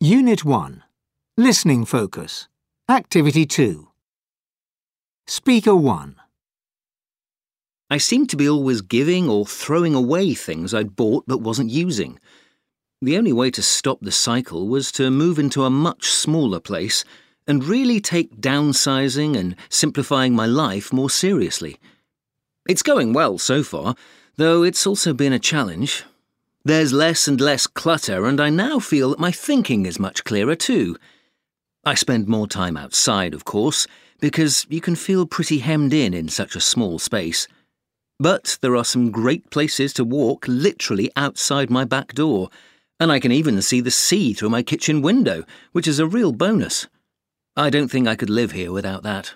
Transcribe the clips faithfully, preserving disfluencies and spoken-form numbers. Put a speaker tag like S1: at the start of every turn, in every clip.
S1: Unit one. Listening focus. Activity two. Speaker one.
S2: I seemed to be always giving or throwing away things I'd bought but wasn't using. The only way to stop the cycle was to move into a much smaller place and really take downsizing and simplifying my life more seriously. It's going well so far, though it's also been a challenge. There's less and less clutter, and I now feel that my thinking is much clearer too. I spend more time outside, of course, because you can feel pretty hemmed in in such a small space. But there are some great places to walk literally outside my back door, and I can even see the sea through my kitchen window, which is a real bonus. I don't think I could live here without that.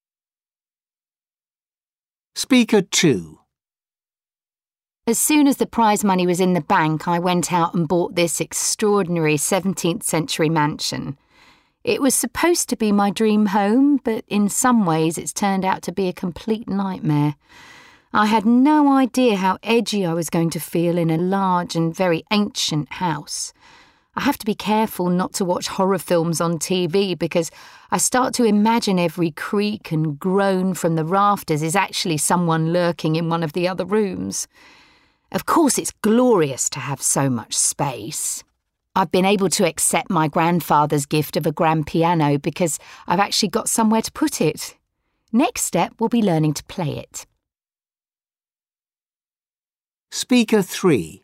S1: Speaker two.
S3: As soon as the prize money was in the bank, I went out and bought this extraordinary seventeenth century mansion. It was supposed to be my dream home, but in some ways it's turned out to be a complete nightmare. I had no idea how edgy I was going to feel in a large and very ancient house. I have to be careful not to watch horror films on T V because I start to imagine every creak and groan from the rafters is actually someone lurking in one of the other rooms. Of course, it's glorious to have so much space. I've been able to accept my grandfather's gift of a grand piano because I've actually got somewhere to put it. Next step will be learning to play it.
S1: Speaker three.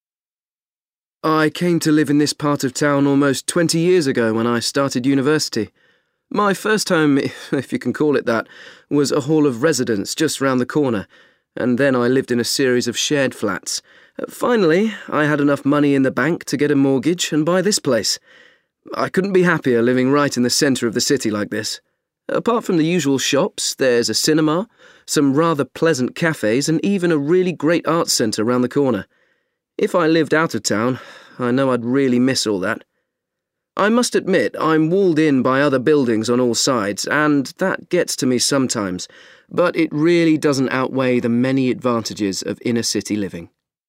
S4: I came to live in this part of town almost twenty years ago when I started university. My first home, if you can call it that, was a hall of residence just round the corner, and then I lived in a series of shared flats. Finally, I had enough money in the bank to get a mortgage and buy this place. I couldn't be happier living right in the centre of the city like this. Apart from the usual shops, there's a cinema, some rather pleasant cafes, and even a really great arts centre round the corner. If I lived out of town, I know I'd really miss all that. I must admit, I'm walled in by other buildings on all sides, and that gets to me sometimes, but it really doesn't outweigh the many advantages of inner-city living.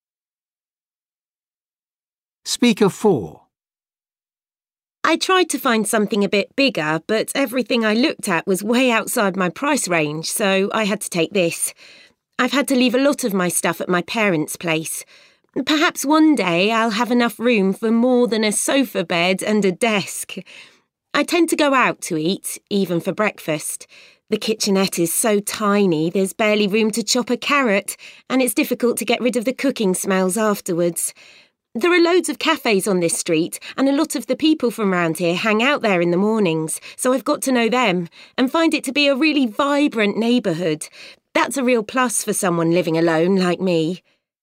S1: Speaker four.
S5: I tried to find something a bit bigger, but everything I looked at was way outside my price range, so I had to take this. I've had to leave a lot of my stuff at my parents' place. Perhaps one day I'll have enough room for more than a sofa bed and a desk. I tend to go out to eat, even for breakfast. The kitchenette is so tiny there's barely room to chop a carrot, and it's difficult to get rid of the cooking smells afterwards. There are loads of cafes on this street, and a lot of the people from round here hang out there in the mornings, so I've got to know them and find it to be a really vibrant neighbourhood. That's a real plus for someone living alone like me.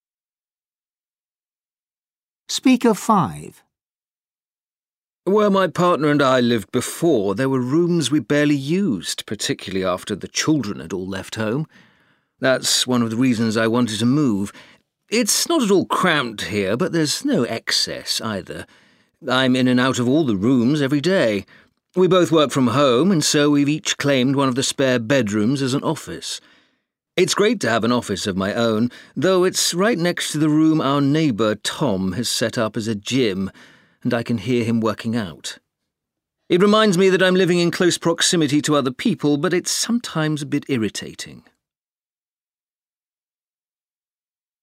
S1: Speaker five.
S2: Where my partner and I lived before, there were rooms we barely used, particularly after the children had all left home. That's one of the reasons I wanted to move. It's not at all cramped here, but there's no excess either. I'm in and out of all the rooms every day. We both work from home, and so we've each claimed one of the spare bedrooms as an office. It's great to have an office of my own, though it's right next to the room our neighbour Tom has set up as a gym, and I can hear him working out. It reminds me that I'm living in close proximity to other people, but it's sometimes a bit irritating.